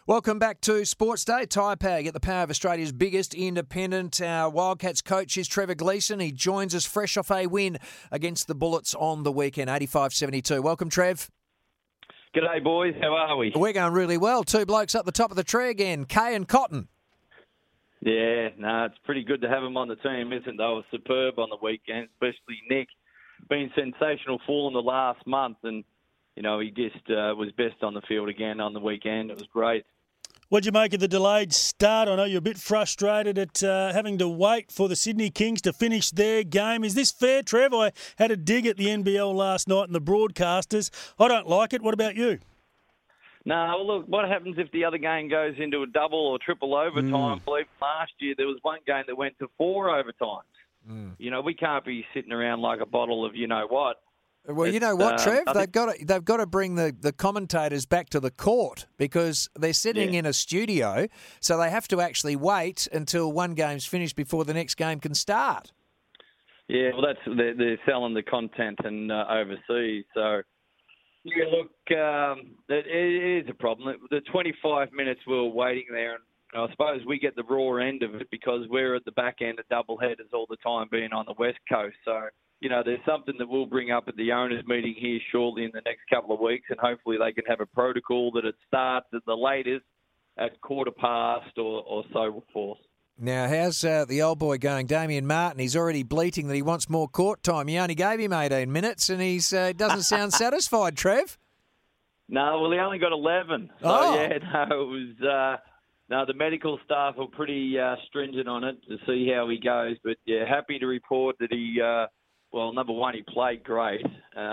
Welcome back to Sports Day. Tyre Power, get the power of Australia's biggest independent. Our Wildcats coach is Trevor Gleeson. He joins us fresh off a win against the Bullets on the weekend, 85-72. Welcome, Trev. G'day, boys. How are we? We're going really well. Two blokes up the top of the tree again, Kay and Cotton. Yeah, it's pretty good to have them on the team, isn't it? They were superb on the weekend, especially Nick. Been sensational full in the last month, and you know, he just was best on the field again on the weekend. It was great. What'd you make of the delayed start? I know you're a bit frustrated at having to wait for the Sydney Kings to finish their game. Is this fair, Trev? I had a dig at the NBL last night and the broadcasters. I don't like it. What about you? No, well, look, what happens if the other game goes into a double or triple overtime? I believe last year there was one game that went to 4 overtimes. You know, we can't be sitting around like a bottle of you-know-what. Well, you know what, Trev? They've got to bring the commentators back to the court because they're sitting in a studio, so they have to actually wait until one game's finished before the next game can start. Yeah, well, they're selling the content and overseas. So, yeah, look, it is a problem. The 25 minutes we were waiting there, and I suppose we get the raw end of it because we're at the back end of doubleheaders all the time, being on the West Coast. So, you know, there's something that we'll bring up at the owners' meeting here shortly in the next couple of weeks, and hopefully they can have a protocol that it starts at the latest at 15:15 or so forth. Now, how's the old boy going, Damien Martin? He's already bleating that he wants more court time. You only gave him 18 minutes, and he doesn't sound satisfied, Trev. No, well, he only got 11. So, it was... No, the medical staff are pretty stringent on it to see how he goes. But, yeah, happy to report that he... number one, he played great.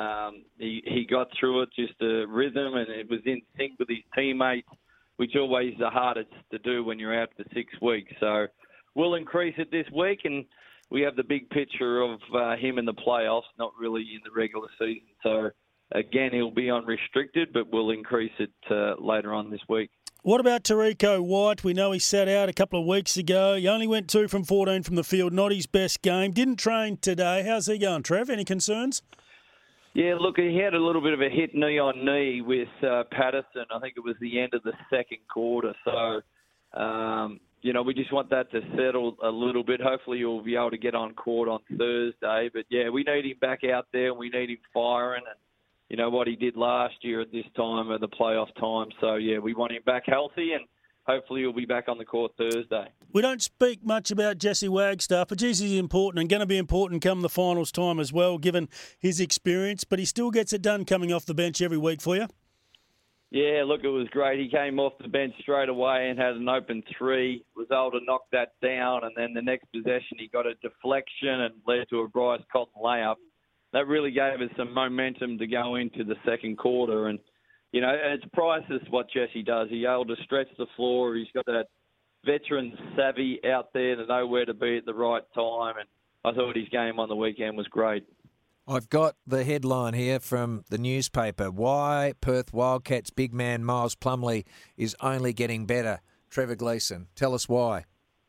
He got through it, just a rhythm, and it was in sync with his teammates, which always the hardest to do when you're out for 6 weeks. So we'll increase it this week, and we have the big picture of him in the playoffs, not really in the regular season. So, again, he'll be on restricted, but we'll increase it later on this week. What about Tariko White? We know he sat out a couple of weeks ago. He only went 2 from 14 from the field, not his best game. Didn't train today. How's he going, Trev? Any concerns? Yeah, look, he had a little bit of a hit knee-on-knee with Patterson. I think it was the end of the second quarter. So, we just want that to settle a little bit. Hopefully he'll be able to get on court on Thursday. But, yeah, we need him back out there, and we need him firing. And you know what he did last year at this time of the playoff time. So, yeah, we want him back healthy, and hopefully he'll be back on the court Thursday. We don't speak much about Jesse Wagstaff, but Jesse's important and going to be important come the finals time as well, given his experience. But he still gets it done coming off the bench every week for you. Yeah, look, it was great. He came off the bench straight away and had an open three, was able to knock that down, and then the next possession he got a deflection and led to a Bryce Cotton layup. That really gave us some momentum to go into the second quarter. And, you know, it's priceless what Jesse does. He's able to stretch the floor. He's got that veteran savvy out there to know where to be at the right time. And I thought his game on the weekend was great. I've got the headline here from the newspaper. Why Perth Wildcats big man Miles Plumlee is only getting better. Trevor Gleeson, tell us why.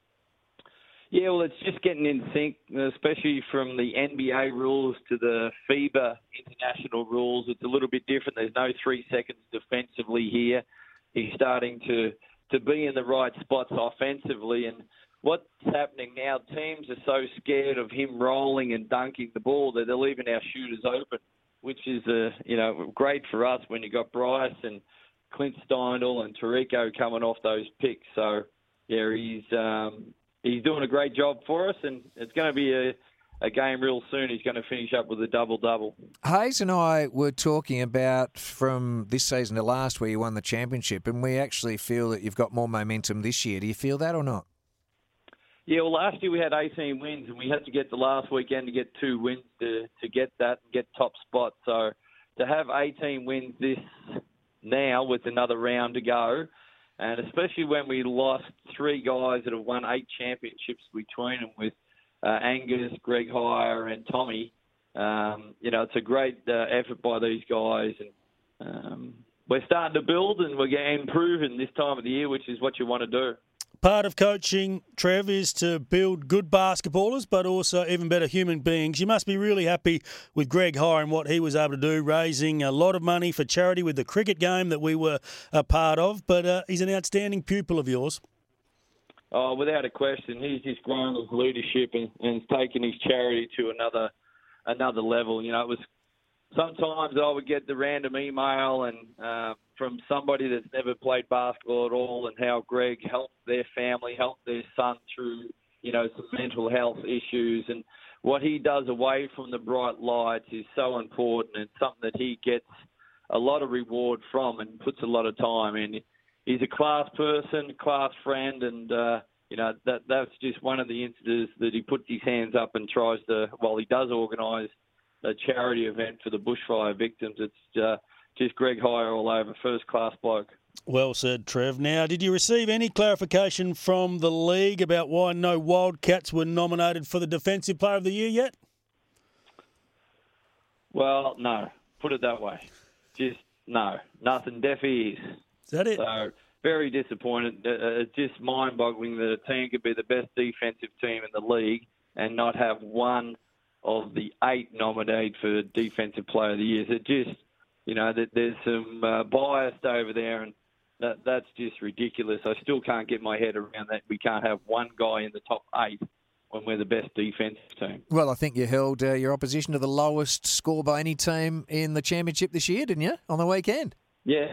Yeah, well, it's just getting in sync, especially from the NBA rules to the FIBA international rules. It's a little bit different. There's no 3 seconds defensively here. He's starting to be in the right spots offensively. And what's happening now, teams are so scared of him rolling and dunking the ball that they're leaving our shooters open, which is great for us when you got Bryce and Clint Steindl and Tariko coming off those picks. So, yeah, he's doing a great job for us, and it's going to be a game real soon. He's going to finish up with a double-double. Hayes and I were talking about from this season to last where you won the championship, and we actually feel that you've got more momentum this year. Do you feel that or not? Yeah, well, last year we had 18 wins, and we had to get the last weekend to get 2 wins to get that and get top spot. So to have 18 wins this now with another round to go, and especially when we lost 3 guys that have won 8 championships between them with Angus, Greg Heyer, and Tommy, it's a great effort by these guys. And we're starting to build, and we're getting improving this time of the year, which is what you want to do. part of coaching, Trev, is to build good basketballers, but also even better human beings. You must be really happy with Greg Hire and what he was able to do, raising a lot of money for charity with the cricket game that we were a part of. But he's an outstanding pupil of yours. Oh, without a question, he's just grown his leadership and taken his charity to another level. You know, it was sometimes I would get the random email and from somebody that's never played basketball at all, and how Greg helped their family, helped their son through, you know, some mental health issues, and what he does away from the bright lights is so important and something that he gets a lot of reward from and puts a lot of time in. He's a class person, class friend, and you know that's just one of the instances that he puts his hands up and tries to. While he does organise a charity event for the bushfire victims, it's just Greg Hire all over, first class bloke. Well said, Trev. Now, did you receive any clarification from the league about why no Wildcats were nominated for the Defensive Player of the Year yet? Well, no. Put it that way. Just no. Nothing. Deaf ears. Is that it? So, very disappointed. It's just mind-boggling that a team could be the best defensive team in the league and not have one of the 8 nominated for Defensive Player of the Year. It just, you know, there's some bias over there, and that's just ridiculous. I still can't get my head around that. We can't have one guy in the top 8 when we're the best defensive team. Well, I think you held your opposition to the lowest score by any team in the championship this year, didn't you, on the weekend? Yeah,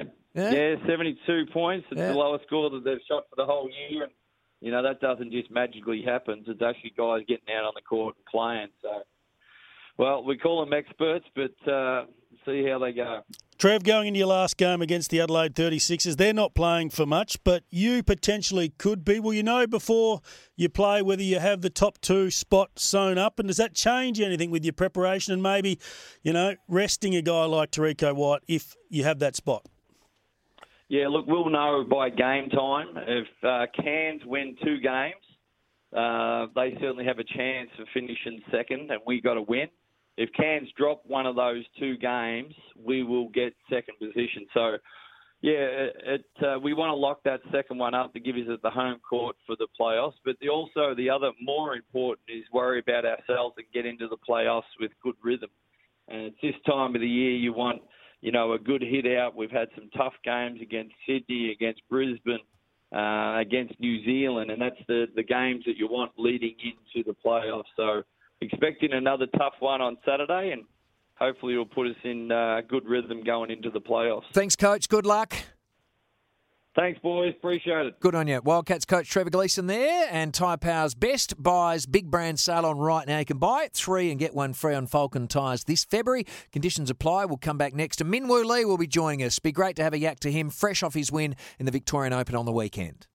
72 points. It's the lowest score that they've shot for the whole year. And, you know, that doesn't just magically happen. It's actually guys getting out on the court and playing. So, well, we call them experts, but see how they go. Trev, going into your last game against the Adelaide 36ers, they're not playing for much, but you potentially could be. Will you know before you play whether you have the top 2 spot sewn up? And does that change anything with your preparation and maybe, you know, resting a guy like Tariko White if you have that spot? Yeah, look, we'll know by game time. If Cairns win 2 games, they certainly have a chance of finishing second, and we got to win. If Cairns drop one of those 2 games, we will get second position. So, yeah, we want to lock that second one up to give us the home court for the playoffs. But also the other more important is worry about ourselves and get into the playoffs with good rhythm. And it's this time of the year you want, you know, a good hit out. We've had some tough games against Sydney, against Brisbane, against New Zealand, and that's the games that you want leading into the playoffs. So expecting another tough one on Saturday, and hopefully it'll put us in good rhythm going into the playoffs. Thanks, Coach. Good luck. Thanks, boys. Appreciate it. Good on you. Wildcats coach Trevor Gleeson there, and Tyre Power's Best Buys big brand sale on right now. You can buy it 3 and get 1 free on Falcon tyres this February. Conditions apply. We'll come back next. And Minwoo Lee will be joining us. Be great to have a yak to him, fresh off his win in the Victorian Open on the weekend.